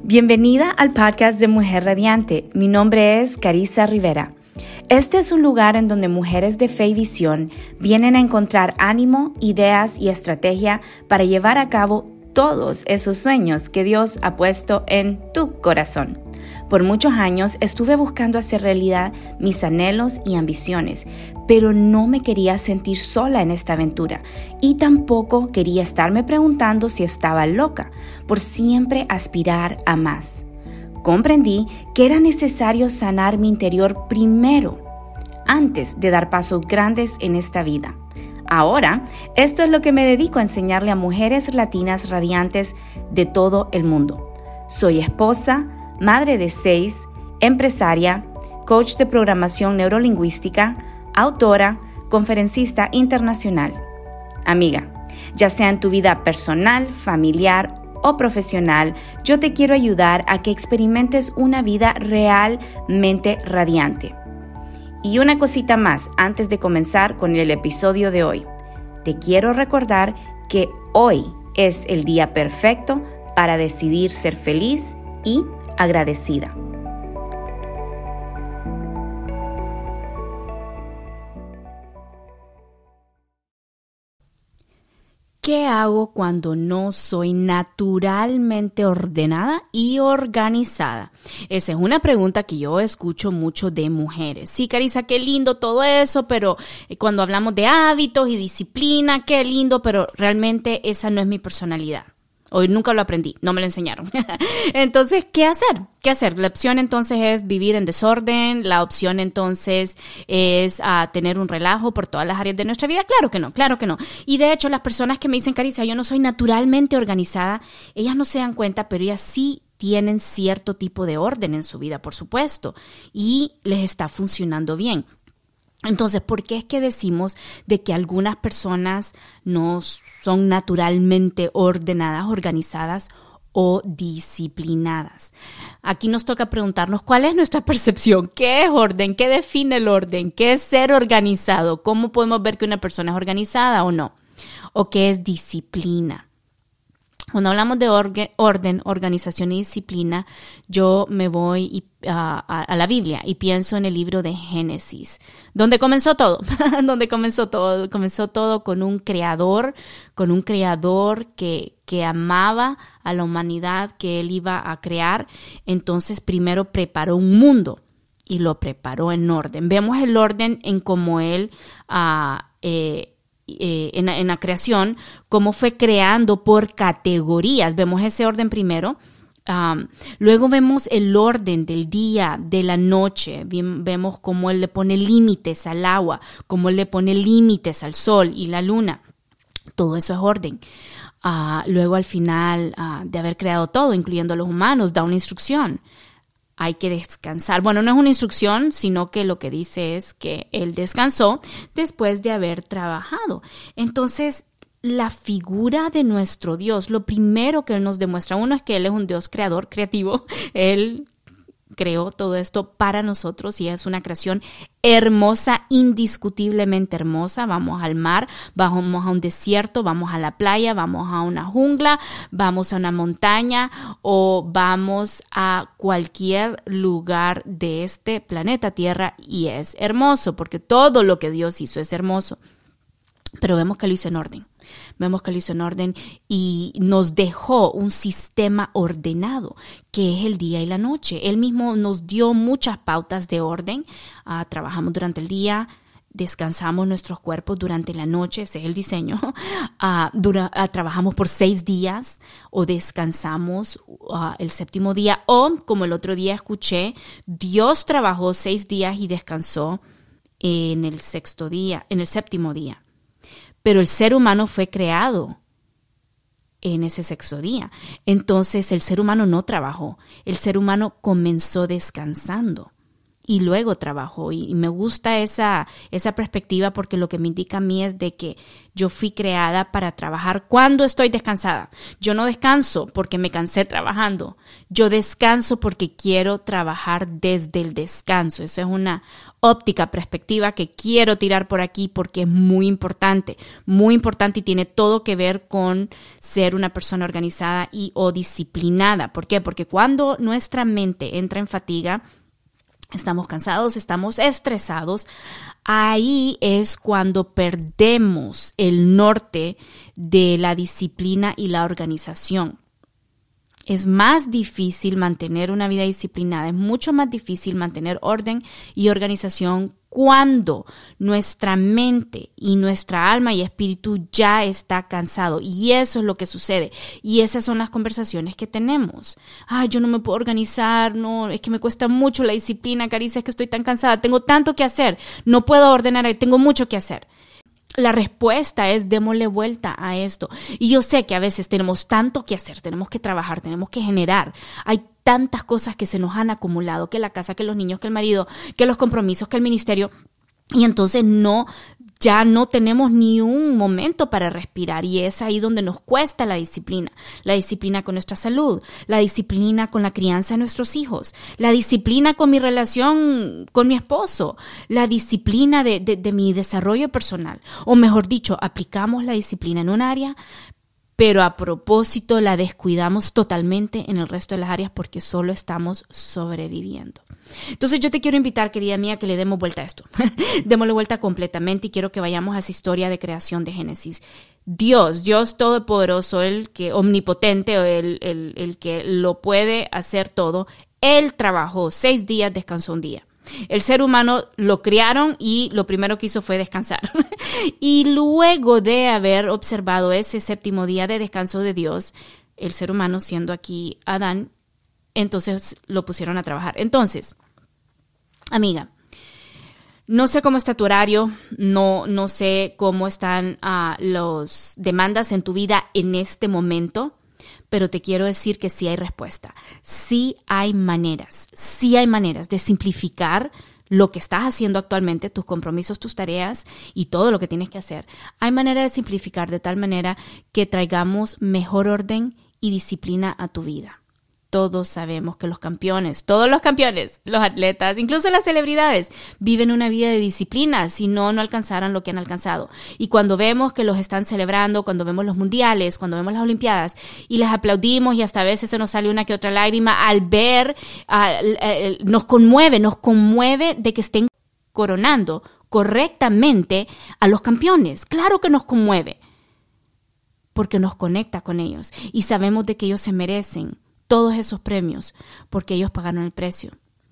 Bienvenida al podcast de Mujer Radiante. Mi nombre es Carissa Rivera. Este es un lugar en donde mujeres de fe y visión vienen a encontrar ánimo, ideas y estrategia para llevar a cabo todos esos sueños que Dios ha puesto en tu corazón. Por muchos años estuve buscando hacer realidad mis anhelos y ambiciones, pero no me quería sentir sola en esta aventura y tampoco quería estarme preguntando si estaba loca por siempre aspirar a más. Comprendí que era necesario sanar mi interior primero, antes de dar pasos grandes en esta vida. Ahora, esto es lo que me dedico a enseñarle a mujeres latinas radiantes de todo el mundo. Soy esposa, madre de 6, empresaria, coach de programación neurolingüística, autora, conferencista internacional. Amiga, ya sea en tu vida personal, familiar o profesional, yo te quiero ayudar a que experimentes una vida realmente radiante. Y una cosita más antes de comenzar con el episodio de hoy. Te quiero recordar que hoy es el día perfecto para decidir ser feliz y agradecida. ¿Qué hago cuando no soy naturalmente ordenada y organizada? Esa es una pregunta que yo escucho mucho de mujeres. Sí, Carissa, qué lindo todo eso, pero cuando hablamos de hábitos y disciplina, qué lindo, pero realmente esa no es mi personalidad. Hoy nunca lo aprendí, no me lo enseñaron. Entonces, ¿qué hacer? ¿Qué hacer? La opción entonces es vivir en desorden, la opción entonces es tener un relajo por todas las áreas de nuestra vida. Claro que no, claro que no. Y de hecho, las personas que me dicen, Carissa, yo no soy naturalmente organizada, ellas no se dan cuenta, pero ellas sí tienen cierto tipo de orden en su vida, por supuesto, y les está funcionando bien. Entonces, ¿por qué es que decimos de que algunas personas no son naturalmente ordenadas, organizadas o disciplinadas? Aquí nos toca preguntarnos cuál es nuestra percepción, qué es orden, qué define el orden, qué es ser organizado, cómo podemos ver que una persona es organizada o no, o qué es disciplina. Cuando hablamos de orden, organización y disciplina, yo me voy a la Biblia y pienso en el libro de Génesis, donde comenzó todo, comenzó todo con un creador que amaba a la humanidad que él iba a crear. Entonces primero preparó un mundo y lo preparó en orden. Vemos el orden en cómo él en la creación, cómo fue creando por categorías. Vemos ese orden primero. Luego vemos el orden del día, de la noche. Vemos cómo él le pone límites al agua, cómo él le pone límites al sol y la luna. Todo eso es orden. Luego al final de haber creado todo, incluyendo a los humanos, da una instrucción. Hay que descansar. Bueno, no es una instrucción, sino que lo que dice es que él descansó después de haber trabajado. Entonces, la figura de nuestro Dios, lo primero que él nos demuestra, uno es que él es un Dios creador, creativo. Él creó todo esto para nosotros y es una creación hermosa, indiscutiblemente hermosa. Vamos al mar, vamos a un desierto, vamos a la playa, vamos a una jungla, vamos a una montaña o vamos a cualquier lugar de este planeta Tierra y es hermoso porque todo lo que Dios hizo es hermoso. Pero vemos que lo hizo en orden. Vemos que lo hizo en orden y nos dejó un sistema ordenado, que es el día y la noche. Él mismo nos dio muchas pautas de orden. Trabajamos durante el día, descansamos nuestros cuerpos durante la noche, ese es el diseño. Trabajamos por 6 días o descansamos el 7º día. O, como el otro día escuché, Dios trabajó 6 días y descansó en el 7º día. Pero el ser humano fue creado en ese 6º día. Entonces el ser humano no trabajó. El ser humano comenzó descansando. y luego trabajo. Y me gusta esa perspectiva porque lo que me indica a mí es de que yo fui creada para trabajar cuando estoy descansada. Yo no descanso porque me cansé trabajando. Yo descanso porque quiero trabajar desde el descanso. Esa es una óptica, perspectiva que quiero tirar por aquí porque es muy importante y tiene todo que ver con ser una persona organizada y o disciplinada. ¿Por qué? Porque cuando nuestra mente entra en fatiga, estamos cansados, estamos estresados, ahí es cuando perdemos el norte de la disciplina y la organización. Es más difícil mantener una vida disciplinada, es mucho más difícil mantener orden y organización cuando nuestra mente y nuestra alma y espíritu ya está cansado. Y eso es lo que sucede. Y esas son las conversaciones que tenemos. Yo no me puedo organizar, no, es que me cuesta mucho la disciplina, Carissa, es que estoy tan cansada, tengo tanto que hacer, no puedo ordenar, tengo mucho que hacer. La respuesta es démosle vuelta a esto. Y yo sé que a veces tenemos tanto que hacer, tenemos que trabajar, tenemos que generar. Hay tantas cosas que se nos han acumulado, que la casa, que los niños, que el marido, que los compromisos, que el ministerio. Y entonces ya no tenemos ni un momento para respirar y es ahí donde nos cuesta la disciplina con nuestra salud, la disciplina con la crianza de nuestros hijos, la disciplina con mi relación con mi esposo, la disciplina de mi desarrollo personal, o mejor dicho, aplicamos la disciplina en un área, pero a propósito la descuidamos totalmente en el resto de las áreas porque solo estamos sobreviviendo. Entonces yo te quiero invitar, querida mía, que le demos vuelta a esto. Démosle vuelta completamente y quiero que vayamos a esa historia de creación de Génesis. Dios todopoderoso, el que omnipotente, el que lo puede hacer todo, Él trabajó 6 días, descansó un día. El ser humano lo criaron y lo primero que hizo fue descansar. Y luego de haber observado ese 7º día de descanso de Dios, el ser humano, siendo aquí Adán, entonces lo pusieron a trabajar. Entonces, amiga, no sé cómo está tu horario, no sé cómo están las demandas en tu vida en este momento, pero te quiero decir que sí hay respuesta. Sí hay maneras de simplificar lo que estás haciendo actualmente, tus compromisos, tus tareas y todo lo que tienes que hacer. Hay manera de simplificar de tal manera que traigamos mejor orden y disciplina a tu vida. Todos sabemos que todos los campeones, los atletas, incluso las celebridades, viven una vida de disciplina, si no alcanzaran lo que han alcanzado. Y cuando vemos que los están celebrando, cuando vemos los mundiales, cuando vemos las olimpiadas, y les aplaudimos y hasta a veces se nos sale una que otra lágrima al ver, nos conmueve de que estén coronando correctamente a los campeones. Claro que nos conmueve, porque nos conecta con ellos y sabemos de que ellos se merecen todos esos premios porque ellos pagaron el precio.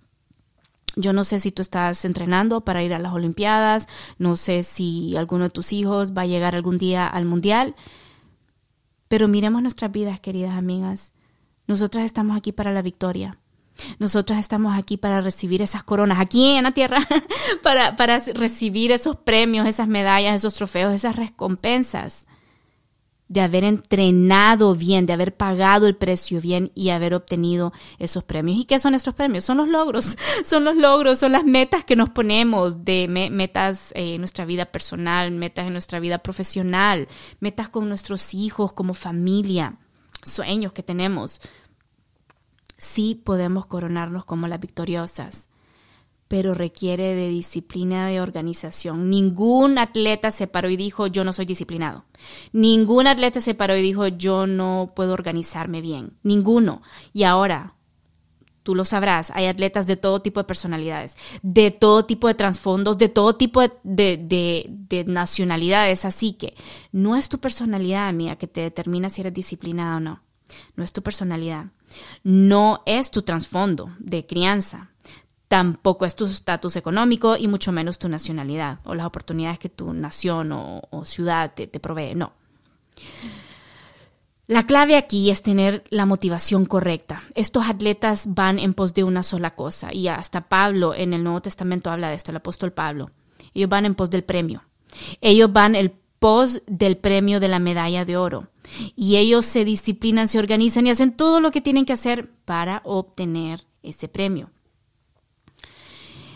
Yo no sé si tú estás entrenando para ir a las Olimpiadas, no sé si alguno de tus hijos va a llegar algún día al Mundial, pero miremos nuestras vidas, queridas amigas. Nosotras estamos aquí para la victoria. Nosotras estamos aquí para recibir esas coronas, aquí en la tierra, para recibir esos premios, esas medallas, esos trofeos, esas recompensas. De haber entrenado bien, de haber pagado el precio bien y haber obtenido esos premios. ¿Y qué son estos premios? Son los logros, son las metas que nos ponemos, de metas en nuestra vida personal, metas en nuestra vida profesional, metas con nuestros hijos, como familia, sueños que tenemos. Sí podemos coronarnos como las victoriosas, pero requiere de disciplina, de organización. Ningún atleta se paró y dijo, yo no soy disciplinado. Ningún atleta se paró y dijo, yo no puedo organizarme bien. Ninguno. Y ahora, tú lo sabrás, hay atletas de todo tipo de personalidades, de todo tipo de trasfondos, de todo tipo de nacionalidades. Así que no es tu personalidad, amiga, que te determina si eres disciplinada o no. No es tu personalidad. No es tu trasfondo de crianza. Tampoco es tu estatus económico y mucho menos tu nacionalidad o las oportunidades que tu nación o ciudad te provee. No. La clave aquí es tener la motivación correcta. Estos atletas van en pos de una sola cosa y hasta Pablo en el Nuevo Testamento habla de esto, el apóstol Pablo. Ellos van en pos del premio. Ellos van en pos del premio de la medalla de oro. Y ellos se disciplinan, se organizan y hacen todo lo que tienen que hacer para obtener ese premio.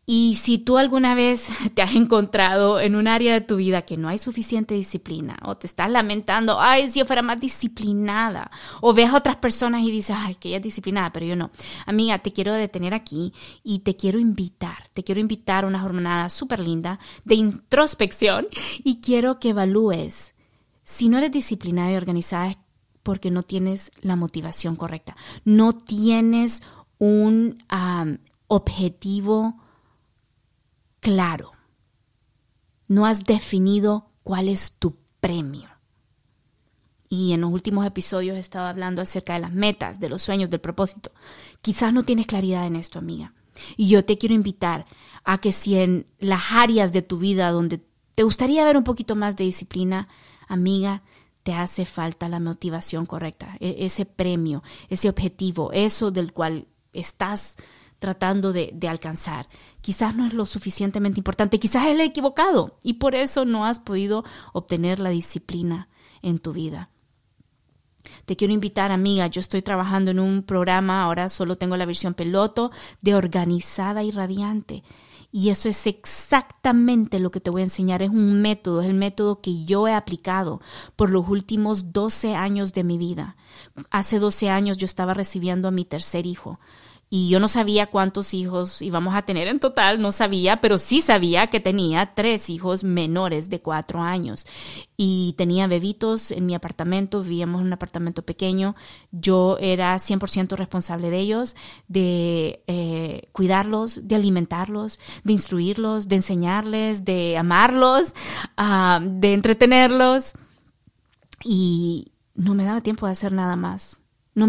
Y si tú alguna vez te has encontrado en un área de tu vida que no hay suficiente disciplina, o te estás lamentando, ay, si yo fuera más disciplinada, o ves a otras personas y dices, ay, que ella es disciplinada, pero yo no. Amiga, te quiero detener aquí y te quiero invitar a una jornada súper linda de introspección y quiero que evalúes si no eres disciplinada y organizada es porque no tienes la motivación correcta, no tienes un objetivo claro. No has definido cuál es tu premio. Y en los últimos episodios he estado hablando acerca de las metas, de los sueños, del propósito. Quizás no tienes claridad en esto, amiga. Y yo te quiero invitar a que si en las áreas de tu vida donde te gustaría ver un poquito más de disciplina, amiga, te hace falta la motivación correcta, ese premio, ese objetivo, eso del cual estás tratando de alcanzar. Quizás no es lo suficientemente importante, quizás es el equivocado y por eso no has podido obtener la disciplina en tu vida. Te quiero invitar, amiga, yo estoy trabajando en un programa, ahora solo tengo la versión piloto de Organizada y Radiante. Y eso es exactamente lo que te voy a enseñar. Es un método, es el método que yo he aplicado por los últimos 12 años de mi vida. Hace 12 años yo estaba recibiendo a mi tercer hijo. Y yo no sabía cuántos hijos íbamos a tener en total, no sabía, pero sí sabía que tenía 3 hijos menores de 4 años. Y tenía bebitos en mi apartamento, vivíamos en un apartamento pequeño. Yo era 100% responsable de ellos, de cuidarlos, de alimentarlos, de instruirlos, de enseñarles, de amarlos, de entretenerlos. Y no me daba tiempo de hacer nada más.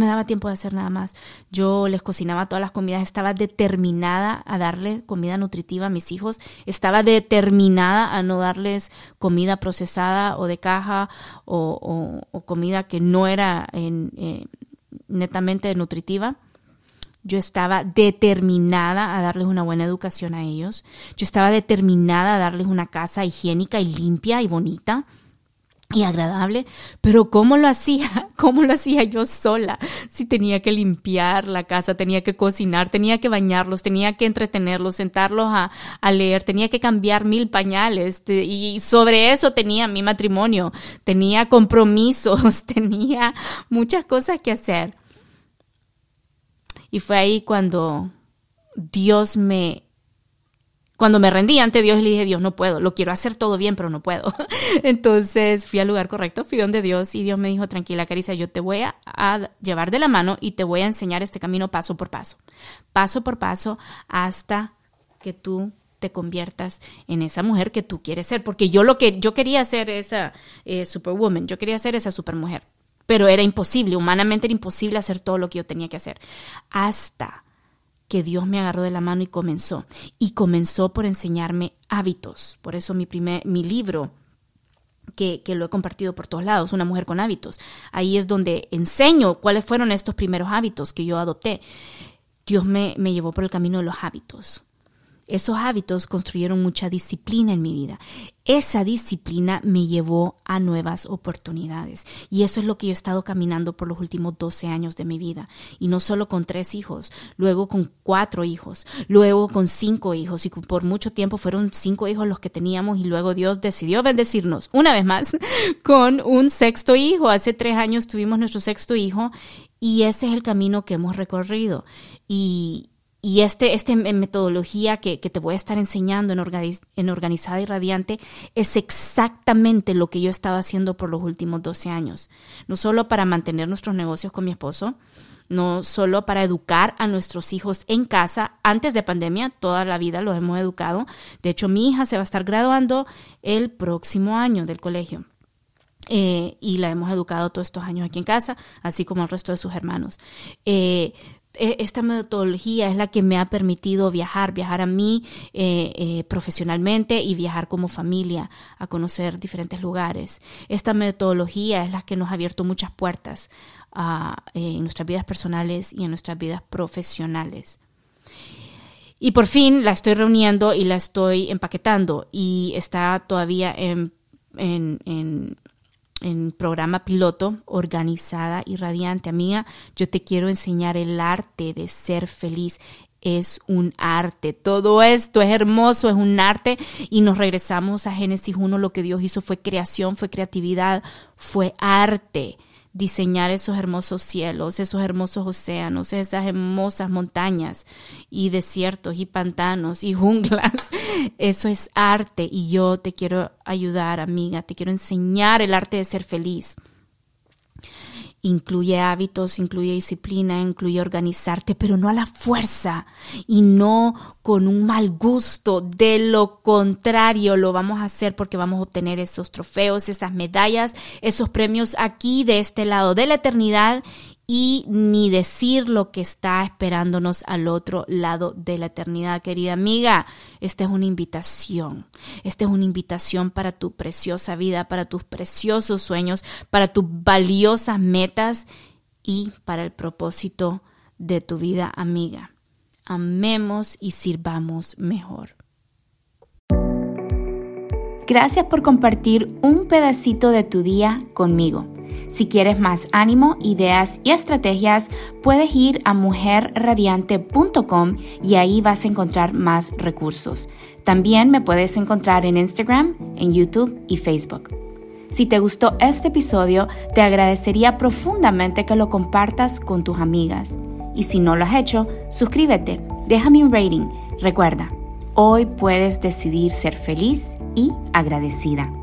Yo les cocinaba todas las comidas, estaba determinada a darle comida nutritiva a mis hijos, estaba determinada a no darles comida procesada o de caja o comida que no era netamente nutritiva. Yo estaba determinada a darles una buena educación a ellos. Yo estaba determinada a darles una casa higiénica y limpia y bonita y agradable, pero ¿cómo lo hacía? ¿Cómo lo hacía yo sola? Si tenía que limpiar la casa, tenía que cocinar, tenía que bañarlos, tenía que entretenerlos, sentarlos a leer, tenía que cambiar 1000 pañales y sobre eso tenía mi matrimonio, tenía compromisos, tenía muchas cosas que hacer. Y fue ahí cuando Cuando me rendí ante Dios, le dije, Dios, no puedo, lo quiero hacer todo bien, pero no puedo. Entonces fui al lugar correcto, fui donde Dios y Dios me dijo, tranquila, Carissa, yo te voy a llevar de la mano y te voy a enseñar este camino paso por paso, hasta que tú te conviertas en esa mujer que tú quieres ser. Porque yo quería ser esa superwoman, yo quería ser esa supermujer, pero era imposible, humanamente era imposible hacer todo lo que yo tenía que hacer. Hasta que Dios me agarró de la mano y comenzó por enseñarme hábitos. Por eso mi libro, que lo he compartido por todos lados, Una mujer con hábitos. Ahí es donde enseño cuáles fueron estos primeros hábitos que yo adopté. Dios me llevó por el camino de los hábitos. Esos hábitos construyeron mucha disciplina en mi vida. Esa disciplina me llevó a nuevas oportunidades. Y eso es lo que yo he estado caminando por los últimos 12 años de mi vida. Y no solo con 3 hijos, luego con 4 hijos, luego con 5 hijos. Y por mucho tiempo fueron 5 hijos los que teníamos y luego Dios decidió bendecirnos una vez más con un 6º hijo. Hace 3 años tuvimos nuestro 6º hijo y ese es el camino que hemos recorrido. Y esta metodología que te voy a estar enseñando en Organizada y Radiante es exactamente lo que yo estaba haciendo por los últimos 12 años. No solo para mantener nuestros negocios con mi esposo, no solo para educar a nuestros hijos en casa. Antes de pandemia, toda la vida los hemos educado. De hecho, mi hija se va a estar graduando el próximo año del colegio. Y la hemos educado todos estos años aquí en casa, así como el resto de sus hermanos. Esta metodología es la que me ha permitido viajar a mí profesionalmente y viajar como familia a conocer diferentes lugares. Esta metodología es la que nos ha abierto muchas puertas en nuestras vidas personales y en nuestras vidas profesionales. Y por fin la estoy reuniendo y la estoy empaquetando y está todavía en programa piloto, Organizada y Radiante. Amiga, yo te quiero enseñar el arte de ser feliz es un arte. Todo esto es hermoso, es un arte. Y nos regresamos a Génesis 1. Lo que Dios hizo fue creación, fue creatividad, fue arte. Diseñar esos hermosos cielos, esos hermosos océanos, esas hermosas montañas y desiertos y pantanos y junglas. Eso es arte y yo te quiero ayudar, amiga. Te quiero enseñar el arte de ser feliz. Incluye hábitos, incluye disciplina, incluye organizarte, pero no a la fuerza y no con un mal gusto. De lo contrario, lo vamos a hacer porque vamos a obtener esos trofeos, esas medallas, esos premios aquí de este lado de la eternidad y ni decir lo que está esperándonos al otro lado de la eternidad. Querida amiga, esta es una invitación. Esta es una invitación para tu preciosa vida, para tus preciosos sueños, para tus valiosas metas y para el propósito de tu vida, amiga. Amemos y sirvamos mejor. Gracias por compartir un pedacito de tu día conmigo. Si quieres más ánimo, ideas y estrategias, puedes ir a mujerradiante.com y ahí vas a encontrar más recursos. También me puedes encontrar en Instagram, en YouTube y Facebook. Si te gustó este episodio, te agradecería profundamente que lo compartas con tus amigas. Y si no lo has hecho, suscríbete, déjame un rating. Recuerda, hoy puedes decidir ser feliz y agradecida.